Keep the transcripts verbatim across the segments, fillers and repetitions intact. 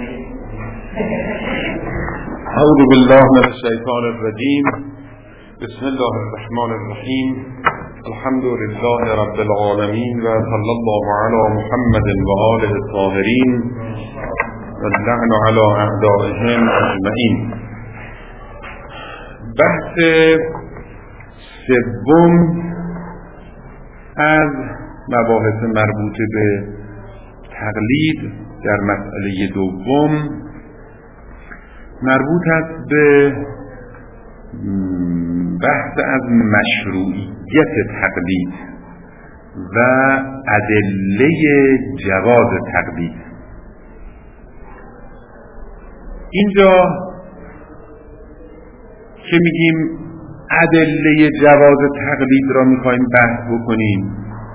اعوذ بالله من الشیطان الرجیم. بسم الله الرحمن الرحیم. الحمد لله رب العالمین و صلی الله علی محمد و آله الطاهرین و اللعن علی اعدائهم اجمعین. بحث سوم از مباحث مربوط به تقلید در مسئله دوم مربوط است به بحث از مشروعیت تقلید و ادله جواز تقلید. اینجا که میگیم ادله جواز تقلید را میخوایم بحث بکنیم،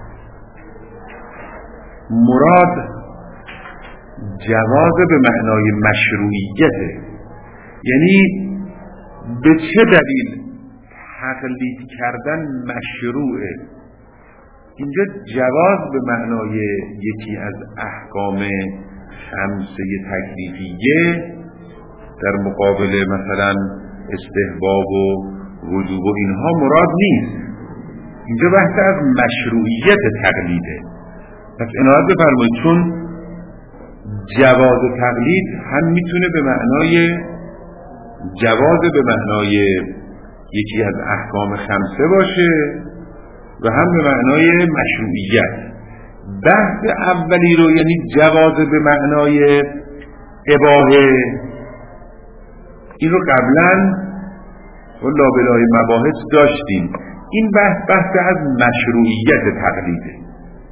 مراد جواز به معنای مشروعیته، یعنی به چه دلیل تقلید کردن مشروعه. اینجا جواز به معنای یکی از احکام خمسه تکلیفیه در مقابل مثلا استحباب و وجوب و اینها مراد نیست. اینجا بحث از مشروعیت تقلیده. پس عنایت بفرمایید، چون جواز تقلید هم میتونه به معنای جواز به معنای یکی از احکام خمسه باشه و هم به معنای مشروعیت. بحث اولی رو، یعنی جواز به معنای اباحه، این رو قبلا و لابلای مباحث داشتیم. این بحث بحث از مشروعیت تقلیده.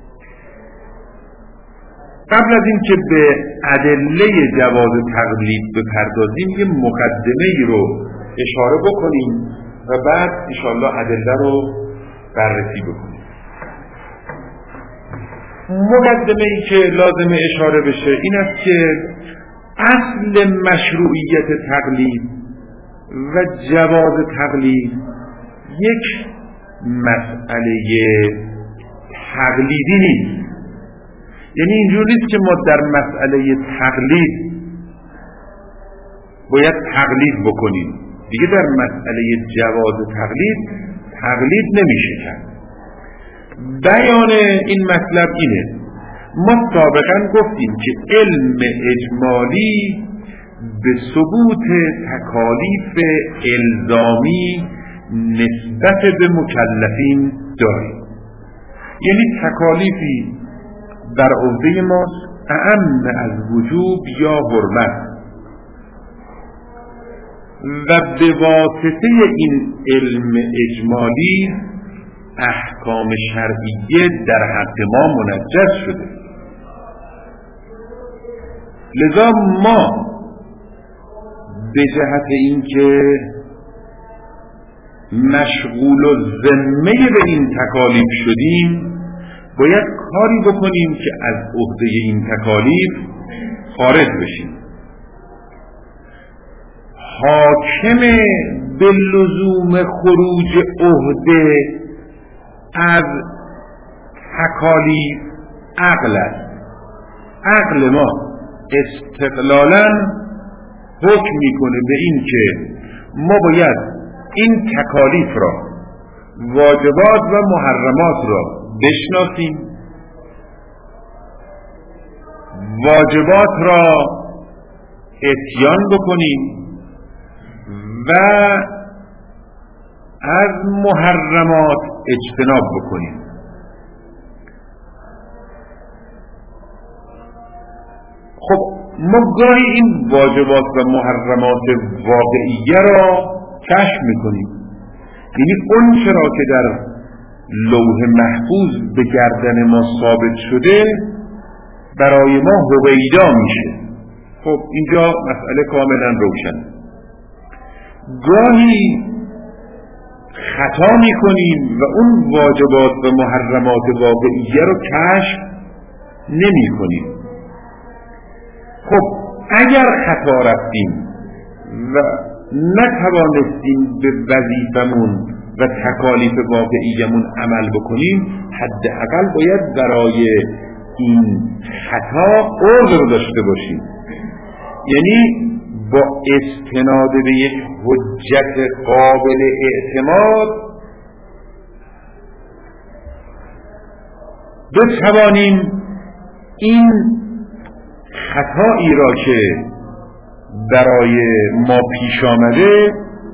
قبل از این که به ادله جواز تقلید بپردازیم، یه مقدمه ای رو اشاره بکنیم و بعد انشاءالله ادله رو بررسی بکنیم. مقدمه ای که لازم اشاره بشه این است که اصل مشروعیت تقلید و جواز تقلید یک مسئله تقلیدی نیست. یعنی اینجور نیست که ما در مسئله تقلید باید تقلید بکنیم، دیگه در مسئله جواز تقلید تقلید نمیشه کرد. بیان این مطلب اینه: ما سابقا گفتیم که علم اجمالی به ثبوت تکالیف الزامی نسبت به مکلفین داره، یعنی تکالیفی در عهده ماست اعم از وجوب یا حرمت و به واسطه این علم اجمالی احکام شرعیه در حق ما منجز شده. لذا ما به جهت اینکه مشغول الذمه به این تکالیف شدیم باید کاری بکنیم که از عهده این تکالیف خارج بشیم. حاکم به لزوم خروج عهده از تکالیف عقل است. عقل ما استقلالاً حکم میکنه به این که ما باید این تکالیف را، واجبات و محرمات را بشناسیم، واجبات را اتیان بکنیم و از محرمات اجتناب بکنیم. خب ما گاهی این واجبات و محرمات واقعیه را کشف میکنیم، یعنی اون چرا که در لوح محفوظ به گردن ما ثابت شده برای ما هویدا میشه. خب اینجا مسئله کاملا روشن. گاهی خطا میکنیم و اون واجبات و محرمات واقعیه رو کشف نمی کنیم. خب اگر خطا رفتیم و نتوانستیم به وظیفمون و تکالیف واقعیمون عمل بکنیم، حداقل باید برای این خطا عذر داشته باشیم. یعنی با استناد به یک حجت قابل اعتماد بتوانیم این خطایی را که برای ما پیش آمده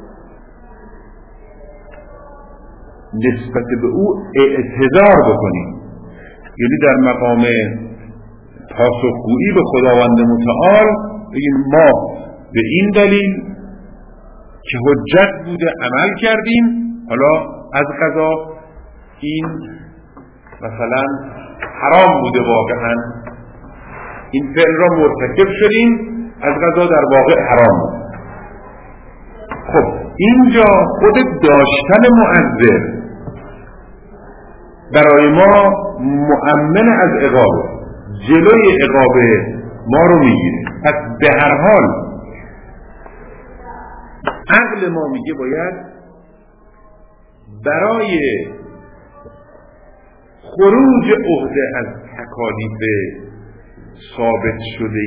نسبت به او اعتذار بکنیم، یعنی در مقام پاسخگویی به خداوند متعال بگیم ما به این دلیل که حجت بوده عمل کردیم، حالا از قضا این مثلا حرام بوده، واقعا این فعل را مرتکب شدیم، از قضا در واقع حرام بود. خب اینجا خود داشتن معذر برای ما مؤمن از عقاب، جلوی عقاب ما رو میگیره. پس به هر حال عقل ما میگه باید برای خروج عهده از تکالیف ثابت شده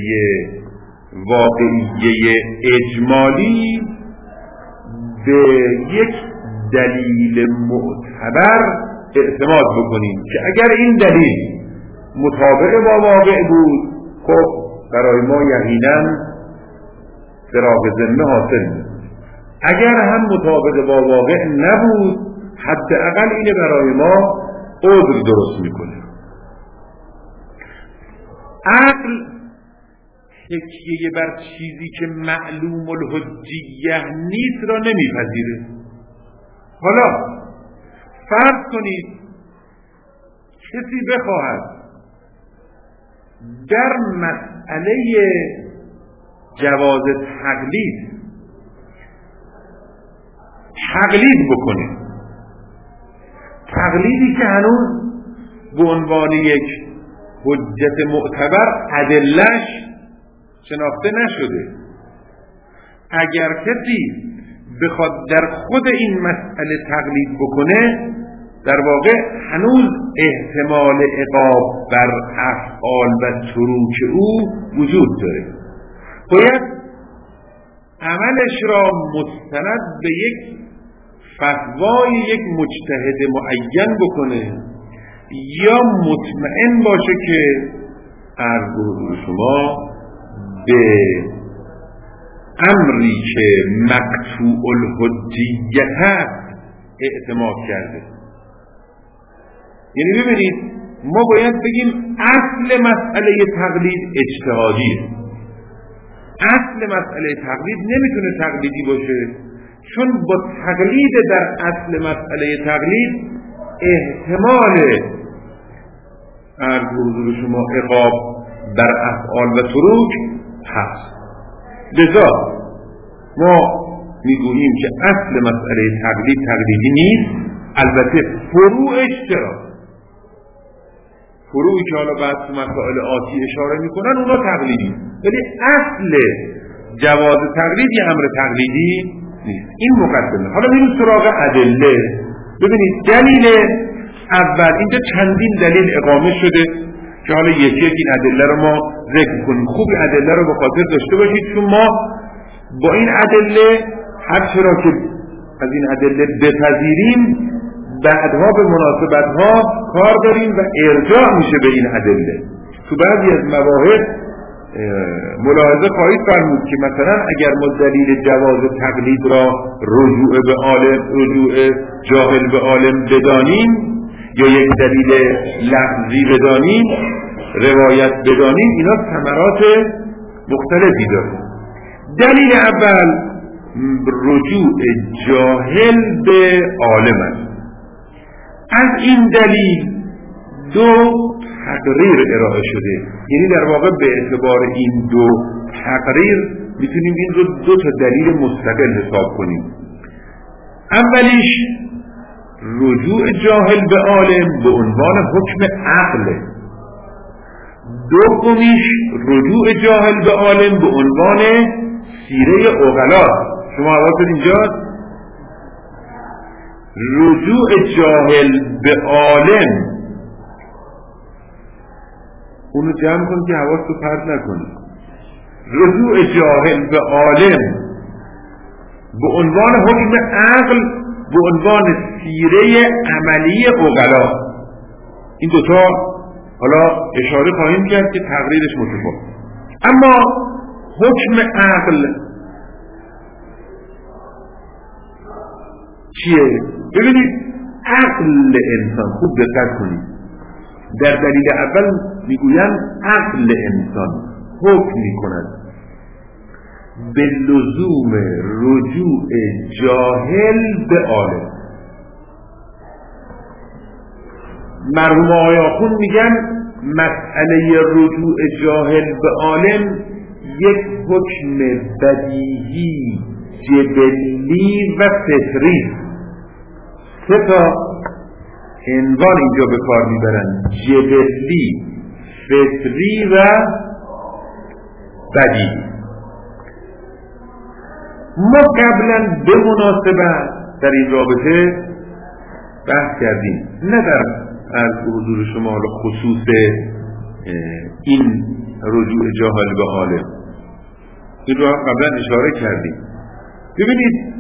واقعیه اجمالی به یک دلیل معتبر اعتماد بکنیم که اگر این دلیل مطابق با واقع بود، خب برای ما یقینا فراغ ذمه حاصل بود. اگر هم مطابق با واقع نبود، حداقل اینه برای ما عذر درست میکنه. عقل تکیه بر چیزی که معلوم الحجیه نیست را نمیپذیره. حالا فرض کنید کسی بخواهد در مسئله جواز تقلید تقلید بکنه، تقلیدی که هنوز به عنوان یک حجت معتبر ادله‌اش شناخته نشده. اگر کسی بخواد در خود این مسئله تقلید بکنه، در واقع هنوز احتمال عقاب بر افعال و تروک او وجود داره. باید عملش را مستند به یک فتوای یک مجتهد معین بکنه، یا مطمئن باشه که عرض به شما به امری که مقطوع الحجیت هست اعتماد کرده. یعنی ببینید ما باید بگیم اصل مسئله تقلید اجتهادیه. اصل مسئله تقلید نمیتونه تقلیدی باشه، چون با تقلید در اصل مسئله تقلید احتمال عرض حضور شما عقاب بر افعال و تروک هست. لذا ما میگوییم که اصل مسئله تقلید تقلیدی نیست. البته فروعش چرا؟ فروعی که حالا بعد تو مسائل آتی اشاره میکنن اونا تقلیدی، ولی اصل جواز تقلید یه امر تقلیدی نیست. این مقدمه. حالا میریم سراغ ادله. ببینید دلیل اول، اینجا چندین دلیل اقامه شده که حالا یکی یکی این ادله رو ما ذکر کنیم. خوب ادله رو به خاطر داشته باشید، چون ما با این ادله هر چرا که از این ادله بپذیریم بعدها به مناسبتها کار داریم و ارجاع میشه به این ادله. تو بعضی از مواهب ملاحظه خواهید فرمود که مثلا اگر ما دلیل جواز تقلید را رجوع به عالم، رجوع جاهل به عالم بدانیم، یا یک دلیل لفظی بدانیم، روایت بدانیم، اینا ثمرات مختلفی داره. دلیل اول رجوع جاهل به عالم است. از این دلیل دو تقریر ارائه شده، یعنی در واقع به اعتبار این دو تقریر میتونیم این رو دو تا دلیل مستقل حساب کنیم. اولیش رجوع جاهل به عالم به عنوان حکم عقل، دومیش رجوع جاهل به عالم به عنوان سیره عقلا. شما حواست اینجاست؟ رجوع جاهل به عالم اونو جمع کن که حواست رو پرت نکنی. رجوع جاهل به عالم به عنوان حکم عقل به عنوان سیره عملی عقلا، این دوتا حالا اشاره خواهیم کرد که تقریرش متفاوت. اما حکم عقل چیه؟ ببینید عقل انسان، خوب دقت کنید، در دلیل اول میگویند عقل انسان حکم میکند به لزوم رجوع جاهل به عالم. مرحوم آقای آخوند میگن مسئله رجوع جاهل به عالم یک حکم بدیهی جبلی و فطری. سه تا عنوان اینجا به کار میبرن: جبلی، فطری و بدیهی. ما قبلا به مناسبت در این رابطه بحث کردیم، نه در از حضور شما خصوص این رجوع جاهل به عالم، این رو قبلا اشاره کردیم. ببینید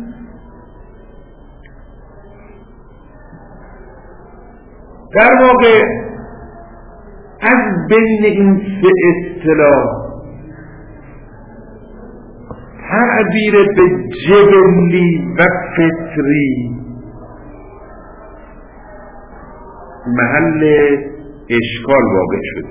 در واقع از بین این سه اصطلاح تعبیر به جبلی و فطری محل اشکال واقع شده.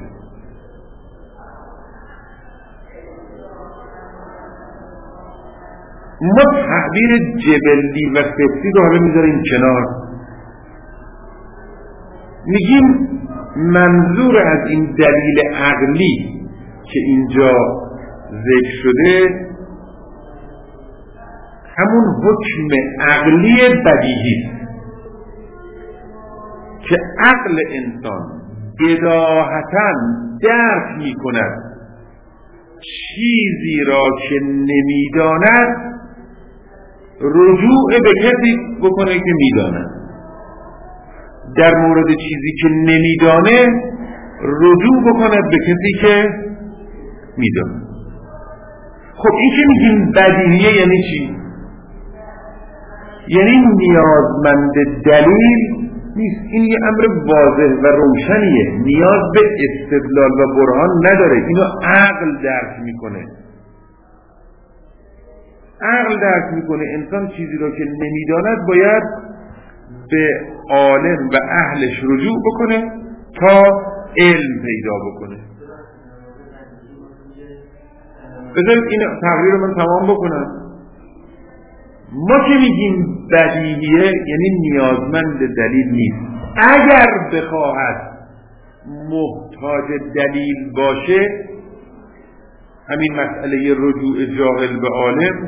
ما تعبیر جبلی و فطری رو حالا میذاریم کنار، میگیم منظور از این دلیل عقلی که اینجا ذکر شده همون حکم عقلی بدیهی است که عقل انسان بداهتاً درک می کند چیزی را که نمیداند رجوع به کسی بکنه که میداند، در مورد چیزی که نمیدانه رجوع بکند به کسی که میداند. خب این که میگیم بدیهیه یعنی چی؟ یعنی نیازمند دلیل نیست، این یه امر واضح و روشنیه، نیاز به استدلال و برهان نداره، اینو عقل درک میکنه. عقل درک میکنه انسان چیزی را که نمیداند باید به عالم و اهلش رجوع بکنه تا علم پیدا بکنه. بذارید این تقریر رو من تمام بکنم. ما که میگیم بدیهیه یعنی نیازمند دلیل نیست، اگر بخواهد محتاج دلیل باشه همین مسئله رجوع جاهل به عالم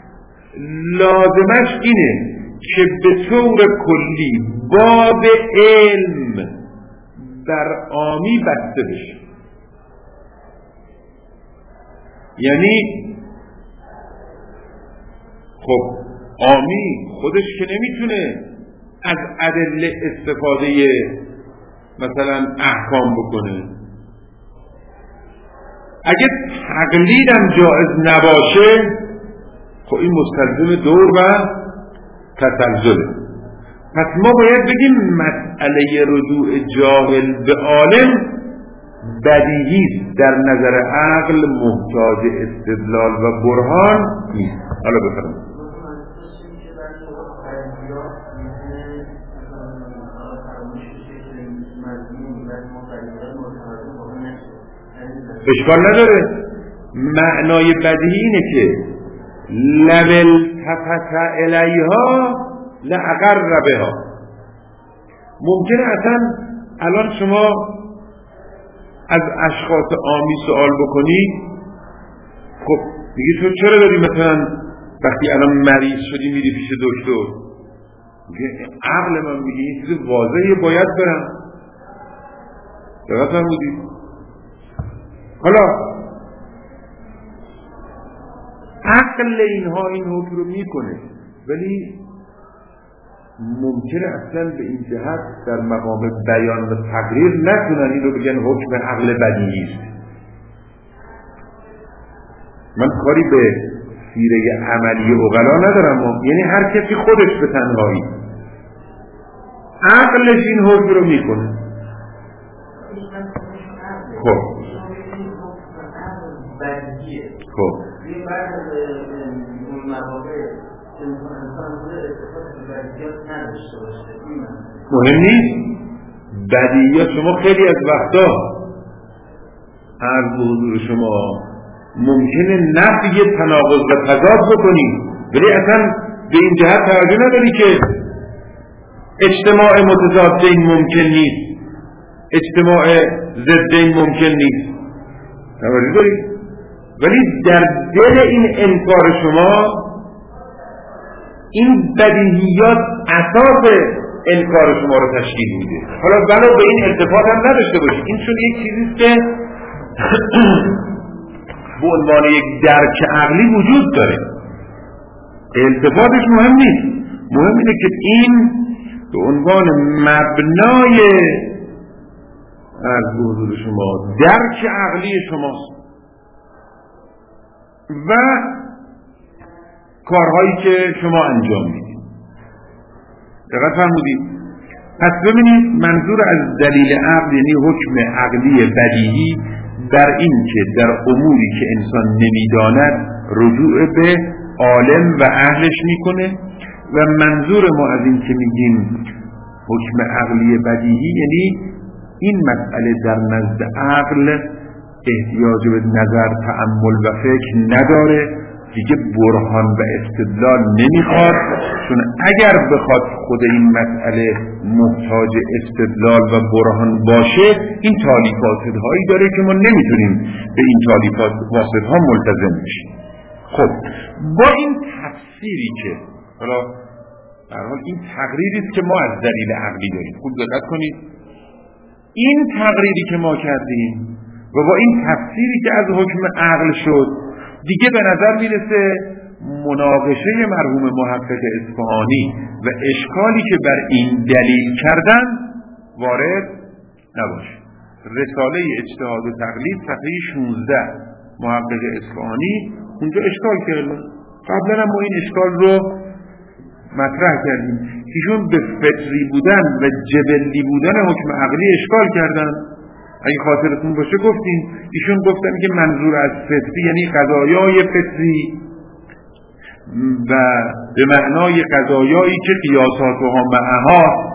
لازمش اینه که به طور کلی باب علم در عامی بسته بشه. یعنی خب عامی خودش که نمیتونه از ادله استفاده مثلا احکام بکنه، اگه تقلیدم جائز نباشه خب این مستلزم دور و تسلسله. پس ما باید بگیم مسئله رجوع جاهل به عالم بدیهی در نظر عقل محتاج استدلال و برهان نیست. حالا بفرمایید. اشکال نداره، معنای بدیهی اینه که لول تفت الیها لأقر بها. ممکنه اصلا الان شما از اشخاص عامی سوال بکنی، خب میگی تو چرا داری مثلا وقتی الان مریض شدی میری پیش دکتر؟ میگه عقل من میگه این چیز واضحه باید برم. دقیقا هم بودی. حالا عقل اینها این حکم رو میکنه، ولی ممکنه اصلا به این جهت در مقام بیان و تقریر نکنن این رو بگن حکم عقل بدیهی است. من کاری به سیره عملی عقلا ندارم، یعنی هر کسی خودش به تنهایی عقلش این حکم رو میکنه. خب خب مهم نیست بدیهیات. شما خیلی از وقتا عرض به حضور شما ممکنه نفی تناقض و تضاد بکنی، ولی اصلا به این جهت توجه نداری که اجتماع متضادین ممکن نیست، اجتماع ضدین ممکن نیست، توجه داری؟ ولی در دل این انکار شما این بدیهیات اساس انکار شما رو تشکیل میده. حالا ولو به این التفات هم نداشته باشید، این چون یک چیزیست که به عنوان یک درک عقلی وجود داره، التفاتش مهم نیست، مهم اینه که این به عنوان مبنای از حضور شما درک عقلی شماست و کارهایی که شما انجام میدید. دقت فرمودید؟ پس ببینید منظور از دلیل عقل یعنی حکم عقلی بدیهی در این که در اموری که انسان نمیداند رجوع به عالم و اهلش میکنه، و منظور ما از این که میگیم حکم عقلی بدیهی یعنی این مسئله در نزد عقل احتیاج به نظر، تأمل و فکر نداره، دیگه برهان و استدلال نمیخواد، چون اگر بخواد خود این مسئله محتاج استدلال و برهان باشه این تالی فاسدهایی داره که ما نمیتونیم به این تالی فاسدها ملتزم بشیم. خب با این تفسیری که حالا در حال این تقریری است که ما از دلیل عقلی داریم، خوب دقت کنید، این تقریری که ما کردیم و با این تفسیری که از حکم عقل شد دیگه به نظر میرسه مناقشه مرحوم محقق اصفهانی و اشکالی که بر این دلیل کردن وارد نباشه. رساله اجتهاد و تقلید صفحه شانزده محقق اصفهانی اونجا اشکال کردن. قبلا هم ما این اشکال رو مطرح کردیم. ایشون به فطری بودن و جبلی بودن حکم عقلی اشکال کردن. اگه خاطرتون باشه گفتیم ایشون گفتن که منظور از فطری یعنی قضایای فطری و به معنای قضایایی که قیاساتها معها،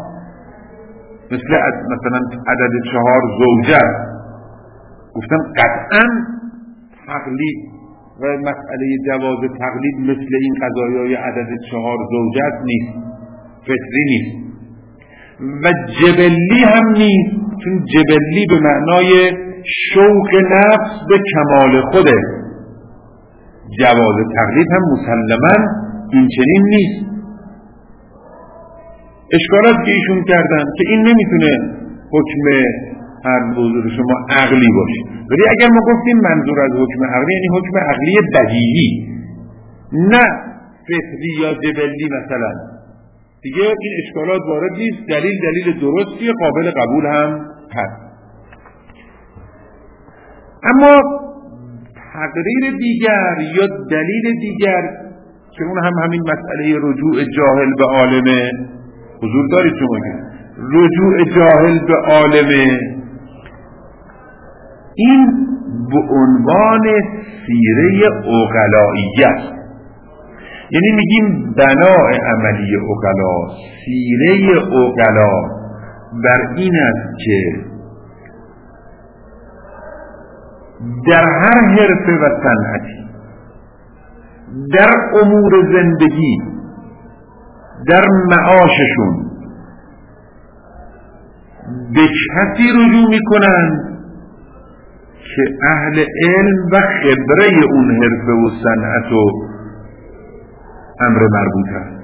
مثل مثلا عدد چهار زوجه، گفتن قطعا تقلید و مسئله جواز تقلید مثل این قضایای عدد چهار زوجه نیست، فطری نیست و جبلی هم نیست، چون جبلی به معنای شوق نفس به کمال خوده. جواز تقلید هم مسلماً این چنین نیست. اشکالات که ایشون کردن که این نمیتونه حکم هر حضور شما عقلی باشه، ولی اگر ما گفتیم منظور از حکم عقلی یعنی حکم عقلی بدیهی نه فطری یا جبلی مثلا، دیگه این اشکالات وارد نیست، دلیل دلیل درستی قابل قبول هم هست. اما تقریر دیگر یا دلیل دیگر که اون هم همین مسئله رجوع جاهل به عالمه، حضور دارید شما که رجوع جاهل به عالمه، این به عنوان سیره عقلائیت، یعنی میگیم بناء عملی عقلا، سیره عقلا بر این است که در هر حرفه و صنعتی، در امور زندگی، در معاششون به کسی رجوع میکنند که اهل علم و خبره اون حرفه و صنعت و امر مربوط است.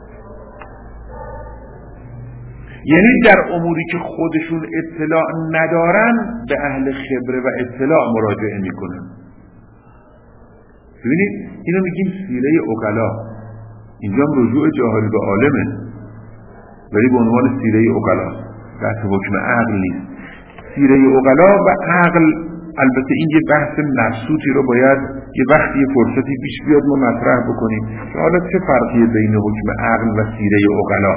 یعنی در اموری که خودشون اطلاع ندارن به اهل خبره و اطلاع مراجعه میکنن. ببینید اینو میگیم سیره عقلا، اینجا هم رجوع جاهل به عالمه ولی به عنوان سیره عقلا، بحث حکم عقل نیست. سیره عقلا و عقل البته این یه بحث مبسوطی رو باید یه وقتی یه فرصتی پیش بیاد ما مطرح بکنیم که حالا چه فرقی بین حکم عقل و سیره عقلا،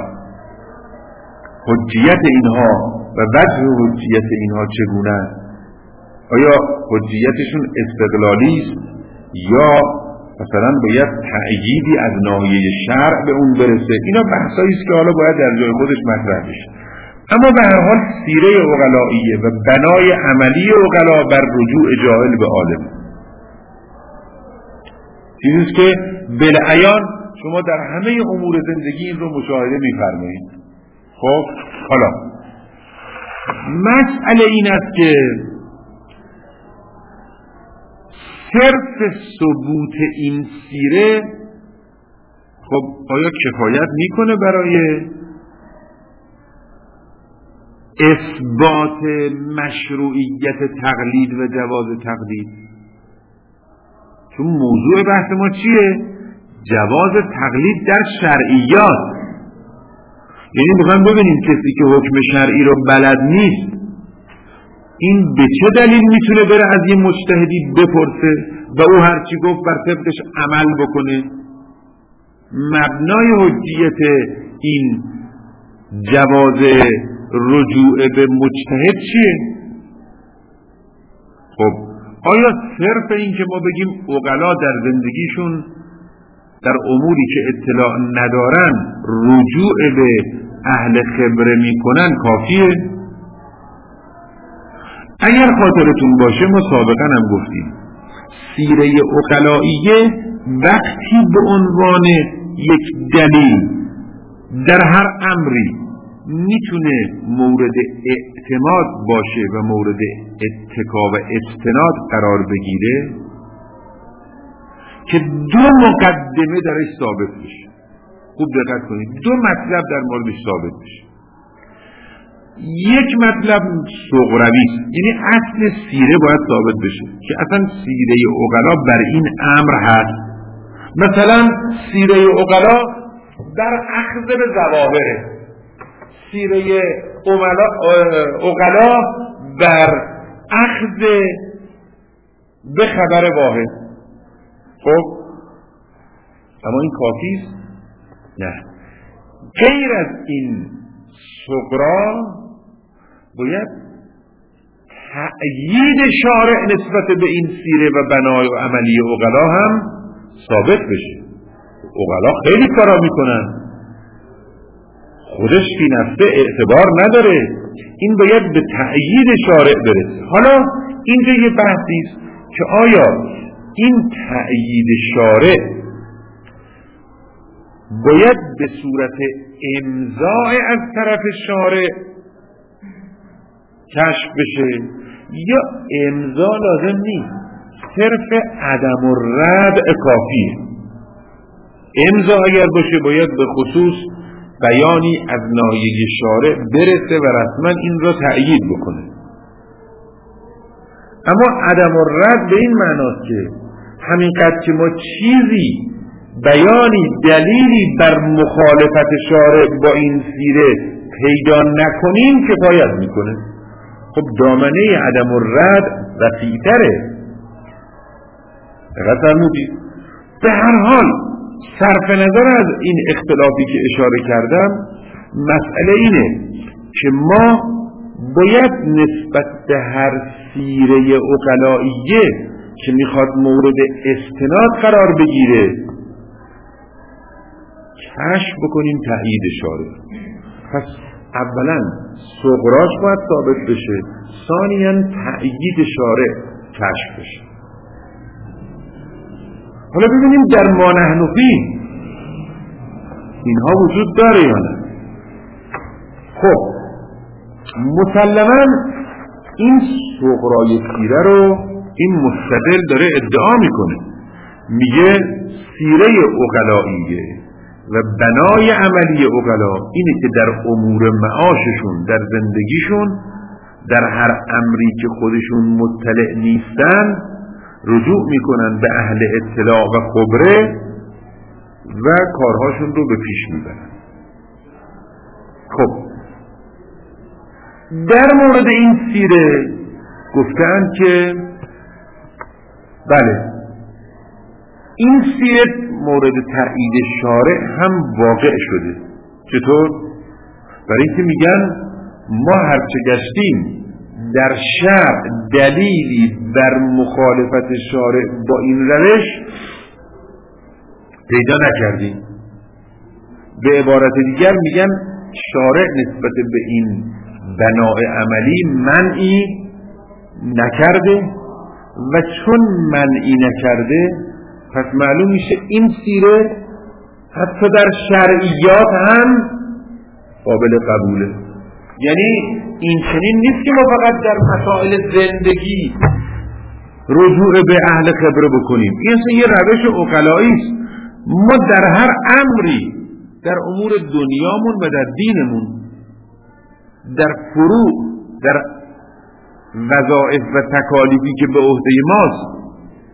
حجیت اینها و وجه حجیت اینها چگونه است؟ آیا حجیتشون استقلالی است یا مثلا باید تأییدی از ناحیه شرع به اون برسه؟ اینا بحثایی است که حالا باید در جای خودش مطرح بشه. اما به هر حال سیره عقلائیه و بنای عملی عقلا بر رجوع جاهل به عالم، چیزی که بالعیان شما در همه امور زندگی این رو مشاهده می‌فرمایید. خب حالا مسئله این است که صرف ثبوت این سیره خب آیا کفایت میکنه برای اثبات مشروعیت تقلید و جواز تقلید؟ چون موضوع بحث ما چیه؟ جواز تقلید در شرعیات. یعنی میخوایم ببینیم کسی که حکم شرعی رو بلد نیست این به چه دلیل میتونه بره از یه مجتهدی بپرسه و او هرچی گفت بر طبقش عمل بکنه؟ مبنای حجیت این جواز رجوع به مجتهد چیه؟ خب آیا صرف این که ما بگیم عقلا در زندگیشون در اموری که اطلاع ندارن رجوع به اهل خبره میکنن کافیه؟ اگر خاطرتون باشه ما سابقا هم گفتیم سیره عقلائیه وقتی به عنوان یک دلیل در هر امری میتونه مورد اعتماد باشه و مورد اتکا و استناد قرار بگیره که دو مقدمه درش ثابت بشه. خوب دقت کنید، دو مطلب در موردش ثابت بشه. یک مطلب صغروی است، یعنی اصل سیره باید ثابت بشه که اصلا سیره عقلا بر این امر هست. مثلا سیره عقلا در اخذ به ظواهره، سیره عقلا بر اخذ به خبر واحد. خب اما این کافی است؟ نه، غیر از این صغرا باید تأیید شارع نسبت به این سیره و بنای و عملی عقلا هم ثابت بشه. عقلا خیلی کارا میکنن، خودش فی نفسه اعتبار نداره، این باید به تأیید شارع برسه. حالا اینجا یه بحثی است که آیا این تأیید شارع باید به صورت امضاء از طرف شارع کشف بشه یا امضا لازم نیست، صرف عدم الردع کافیه. امضا اگر باشه باید به خصوص بیانی از ناحیه شارع برسه و رسما این را تأیید بکنه. اما عدم الرد به این معناست که همینقدر که ما چیزی بیانی دلیلی بر مخالفت شارع با این سیره پیدا نکنیم کفایت میکنه. خب دامنه عدم الرد وسیع‌تره. دقت فرمودید؟ به هر حال صرف نظر از این اختلافی که اشاره کردم مسئله اینه که ما باید نسبت به هر سیره عقلائیه که میخواد مورد استناد قرار بگیره کشف بکنیم تأیید شارع. پس اولا صغراش باید ثابت بشه، ثانیاً تأیید شارع کشف بشه. حالا ببینیم در ما نحن فیه اینها وجود داره یا نه. خب مسلماً این صغرای سیره رو این مستدل داره ادعا میکنه، میگه سیره عقلائیه و بنای عملی عقلا اینه که در امور معاششون در زندگیشون در هر امری که خودشون مطلع نیستن رجوع میکنن به اهل اطلاع و خبره و کارهاشون رو به پیش میبرن. خب در مورد این سیره گفتن که بله، این سیره مورد تایید شارع هم واقع شده. چطور؟ برای اینکه میگن ما هرچه گشتیم در شرع دلیلی بر مخالفت شارع با این روش پیدا نکردیم. به عبارت دیگر میگن شارع نسبت به این بناء عملی منعی نکرده و چون منعی نکرده پس معلوم میشه این سیره حتی در شرعیات هم قابل قبوله. یعنی این چنین نیست که ما فقط در مسائل زندگی رجوع به اهل خبره بکنیم. این اصلا یه روش عقلایی است. ما در هر امری در امور دنیامون و در دینمون، در فروع، در وظایف و تکالیفی که به عهده ماست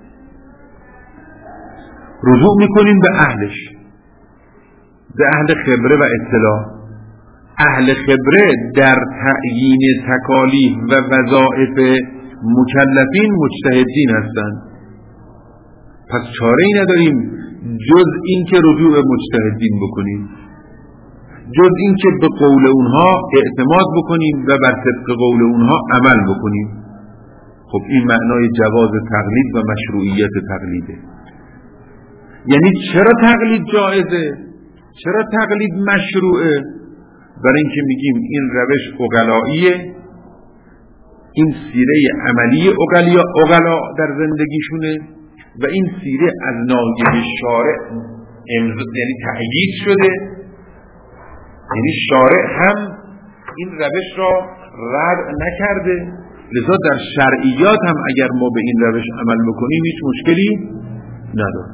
رجوع میکنیم به اهلش، به اهل خبره و اطلاع. اهل خبره در تعیین تکالیف و وظایف مکلفین مجتهدین هستند. پس چاره ای نداریم جز این که رجوع به مجتهدین بکنیم، جز این که به قول اونها اعتماد بکنیم و بر طبق قول اونها عمل بکنیم. خب این معنای جواز تقلید و مشروعیت تقلیده. یعنی چرا تقلید جایزه؟ چرا تقلید مشروعه؟ برای اینکه میگیم این روش عقلاییه، این سیره عملی عقلا عقلا در زندگیشونه و این سیره از ناحیه شارع یعنی تأیید شده. یعنی شارع هم این روش را رد نکرده، لذا در شرعیات هم اگر ما به این روش عمل بکنیم هیچ مشکلی نداره.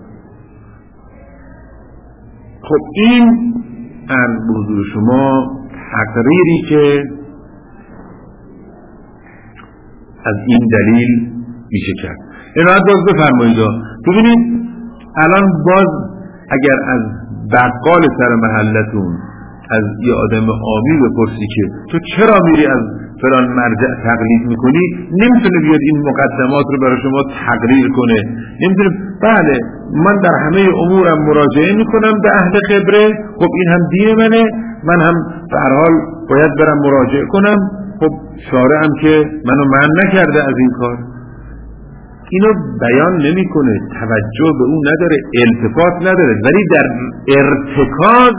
خب این از حضور شما تقریری که از این دلیل میشه کرد. این راحت باز بفرمایید. ببینید الان باز اگر از بقال سر محلتون از یه آدم عامی بپرسی که تو چرا میری از فلان مرجع تقلید میکنی، نمیتونه بیاد این مقدمات رو برای شما تقریر کنه. نمیتونه بله من در همه امورم مراجعه میکنم به اهل خبره، خب این هم دین منه، من هم به هر حال باید برم مراجعه کنم، خب شارع هم که منو منع نکرده از این کار. اینو بیان نمیکنه، توجه به اون نداره، التفات نداره، ولی در ارتکاز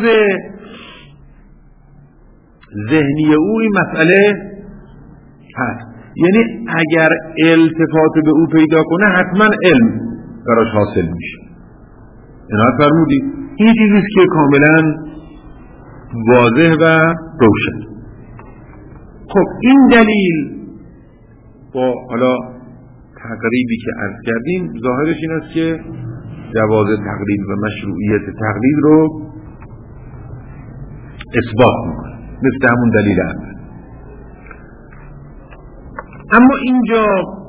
ذهنی او این مسئله هست. یعنی اگر التفات به او پیدا کنه حتما علم براش حاصل میشه. اینا فرمودی این چیزیست که کاملا واضح و روشن. خب این دلیل با حالا تقریبی که عرض کردیم ظاهرش این است که جواز تقلید و مشروعیت تقلید رو اثبات میکنه مثل همون دلیل اول. اما اینجا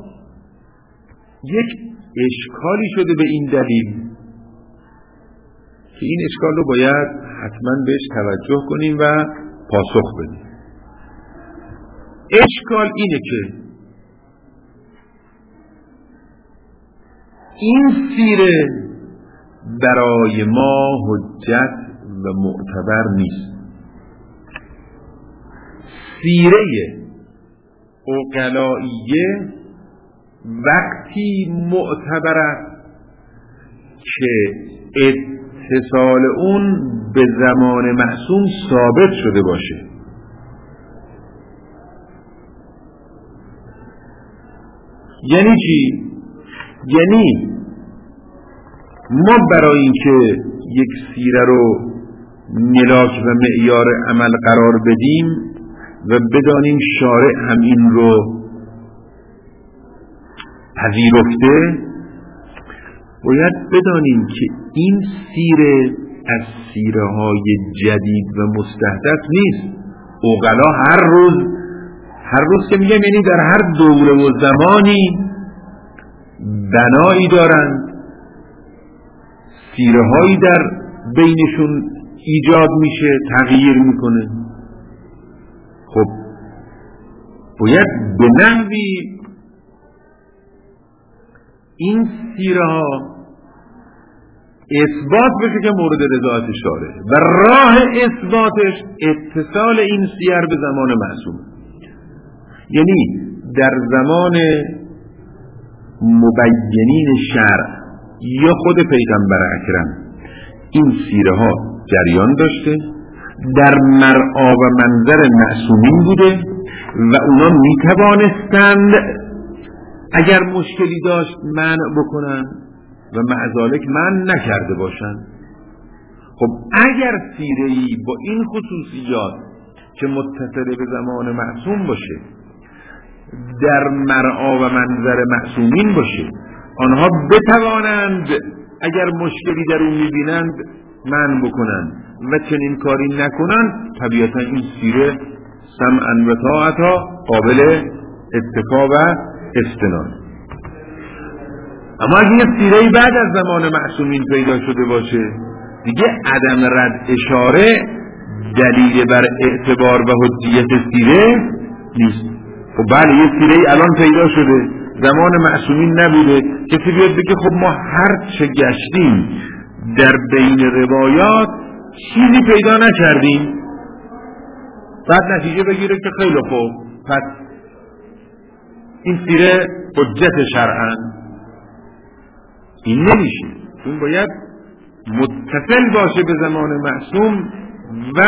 یک اشکالی شده به این دلیل که این اشکال رو باید حتما بهش توجه کنیم و پاسخ بدیم. اشکال اینه که این سیره برای ما حجت و معتبر نیست. سیره عقلائیه وقتی معتبر است که اتصال اون به زمان معصوم ثابت شده باشه. یعنی چی؟ یعنی ما برای اینکه یک سیره رو ملاک و معیار عمل قرار بدیم و بدانیم شارع هم این رو پذیرفته، باید بدانیم که این سیره از سیره های جدید و مستحدث نیست. عقلا هر روز هر روز که میگم یعنی در هر دوره و زمانی بنایی دارند، سیره هایی در بینشون ایجاد میشه، تغییر میکنه. خب باید به نحوی این سیره ها اثبات بشه که مورد رضایت شارع و راه اثباتش اتصال این سیر به زمان معصوم، یعنی در زمان مبینین شرع یا خود پیغمبر اکرم این سیره ها جریان داشته، در مرعا و منظر معصومین بوده و اونا می توانستند اگر مشکلی داشت منع بکنن و معذالک منع نکرده باشند. خب اگر سیره‌ای با این خصوصیات که متصل به زمان معصوم باشه در مرعا و منظر معصومین باشه، آنها بتوانند اگر مشکلی در اون میبینند منع بکنند و چنین کاری نکنند، طبیعتا این سیره سمعا و طاعتا قابل اتفاق و استناد. اما اگه یه سیره‌ای بعد از زمان معصومین پیدا شده باشه، دیگه عدم رد اشاره دلیل بر اعتبار و حجیت سیره نیست. خب بله یه سیره‌ای الان پیدا شده زمان معصومین نبوده، کسی بیاد بگه خب ما هر چه گشتیم در بین روایات چیزی پیدا نکردیم، بعد نتیجه بگیره که خیلی خوب پس این سیره حجت شرعاً، این نمیشه. اون باید متصل باشه به زمان معصوم و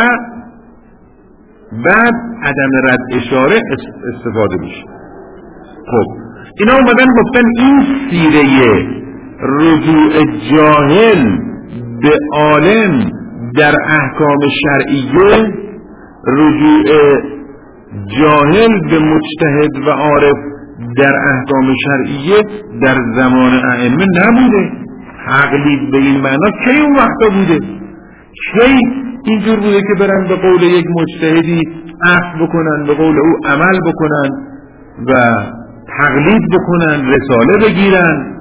بعد عدم رد اشاره استفاده بشه. خب اینا اومدن گفتن این سیره رجوع جاهل به عالم در احکام شرعیه، رجوع جاهل به مجتهد و عارف در احکام شرعیه در زمان ائمه نبوده. تقلید به این معنا کی اون وقتا بوده؟ کی اینجور بوده که برن به قول یک مجتهدی اخذ بکنن، به قول او عمل بکنن و تقلید بکنن، رساله بگیرن؟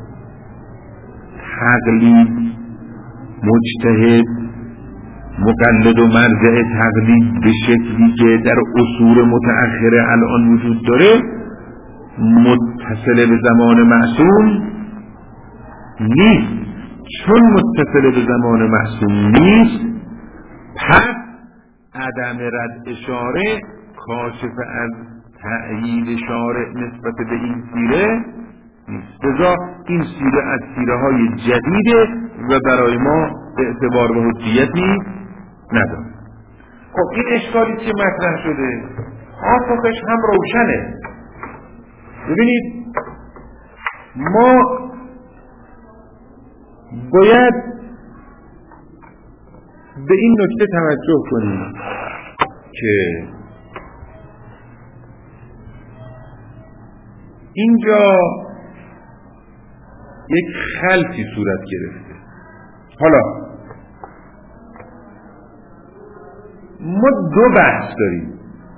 تقلید، مجتهد، مقلد و مرجع تقلید به شکلی که در اصول متأخره الان وجود داره متصل به زمان معصوم نیست. چون متصل به زمان معصوم نیست، پس عدم رد اشاره کاشف از تأیید شارع نسبت به این سیره نیست. لذا این سیره از سیره های جدیده و برای ما اعتبار و حجیتی نداره. خب این اشکالی که مطرح شده پاسخش هم روشنه. ببینید ما باید به این نکته توجه کنیم که اینجا یک خلطی صورت گرفته. حالا ما دو بحث داریم،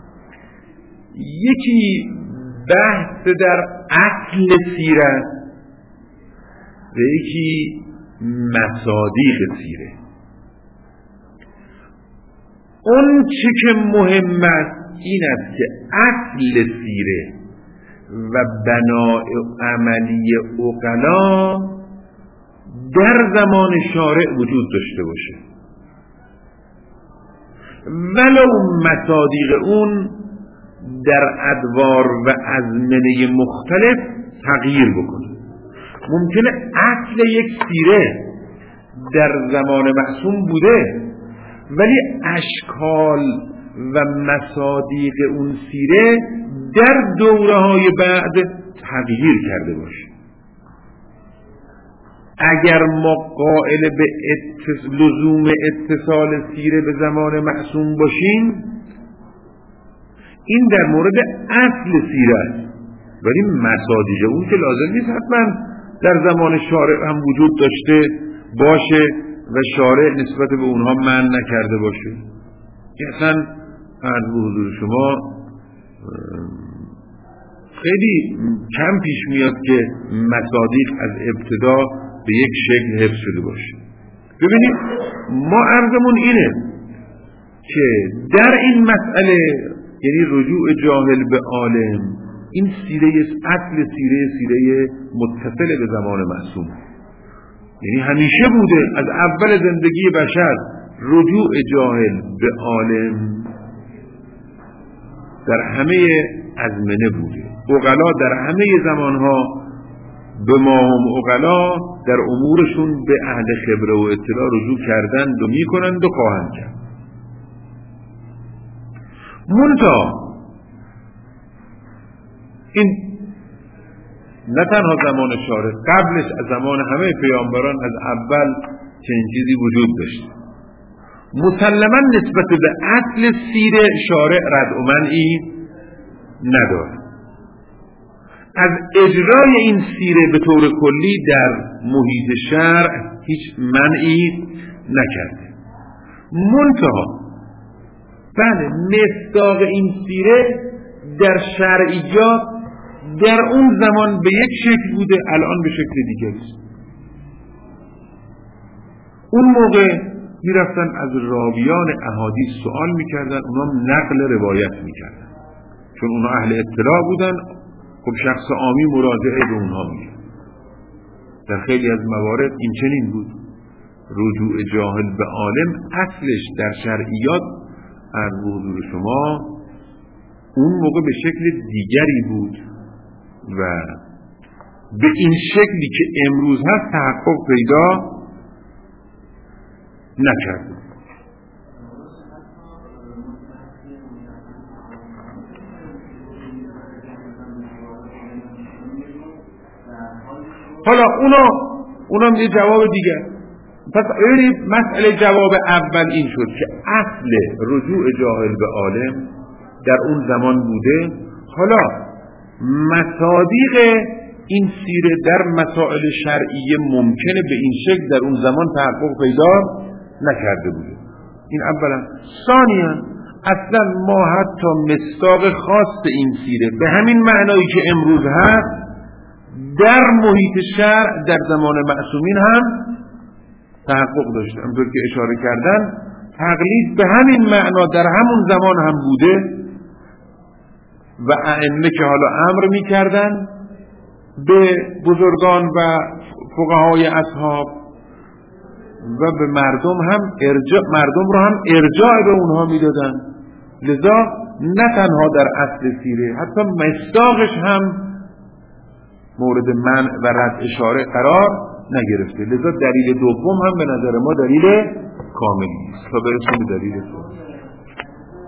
یکی بحث در اصل سیره و یکی مصادیق سیره. اون چی که مهم است این است که اصل سیره و بناء عملی عقلا در زمان شارع وجود داشته باشه، ولو مصادیق اون در ادوار و ازمنه مختلف تغییر بکنه. ممکنه اصل یک سیره در زمان معصوم بوده ولی اشکال و مصادیق اون سیره در دوره های بعد تغییر کرده باشه. اگر ما قائل به اتص... لزوم اتصال سیره به زمان معصوم باشیم، این در مورد اصل سیره است، ولی مصادیق اون که لازم نیست حتما در زمان شارع هم وجود داشته باشه و شارع نسبت به اونها منع نکرده باشه. اصلا عرض به حضور شما خیلی کم پیش میاد که مصادیق از ابتدا به یک شکل حفظ شده باشه. ببینید ما عرضمون اینه که در این مسئله، یعنی رجوع جاهل به عالم، این سیره اصل سیره سیره متصل به زمان معصوم، یعنی همیشه بوده از اول زندگی بشر. رجوع جاهل به عالم در همه ازمنه بوده. عقلا در همه زمانها به ما هم عقلا در امورشون به اهل خبره و اطلاع رجوع کردند و میکنند و خواهند کرد. منتها این نه تنها زمان شارع، قبلش از زمان همه پیامبران از اول چنین چیزی وجود داشت. مسلما نسبت به اصل سیره شارع رد و منعی نداره. از اجرای این سیره به طور کلی در محیط شرع هیچ منعی نکرده. منتها بله مصداق این سیره در شرعیات در اون زمان به یک شکل بوده، الان به شکل دیگری است. اون موقع میرفتن از راویان احادیث سوال میکردن، اونا نقل روایت میکردن، چون اونا اهل اطلاع بودن. خب شخص عامی مراجعه به اونها میکرد. در خیلی از موارد این چنین بود. رجوع جاهل به عالم اصلش در شرعیات از حضور شما اون موقع به شکل دیگری بود و به این شکلی که امروز هست تحقق پیدا نکرد. حالا اونا اونا یه جواب دیگه. پس این مسئله جواب اول این شد که اصل رجوع جاهل به عالم در اون زمان بوده. حالا مصادیق این سیره در مسائل شرعیه ممکنه به این شکل در اون زمان تحقق پیدا نکرده بوده. این اولا. ثانیا اصلا ما حتی مصداق خاص این سیره به همین معنایی که امروز هست در محیط شرع در زمان معصومین هم تحقق داشته. همونطور که اشاره کردن تقلید به همین معنا در همون زمان هم بوده و ائمه که حالا امر می‌کردن به بزرگان و فقهای اصحاب و به مردم هم ارجاع مردم رو هم ارجاع به اونها میدادن. لذا نه تنها در اصل سیره حتی مصداقش هم مورد منع و رد اشاره قرار نگرفته. لذا دلیل دوم هم به نظر ما دلیل کاملی است. تا برسیم به دلیل دوم.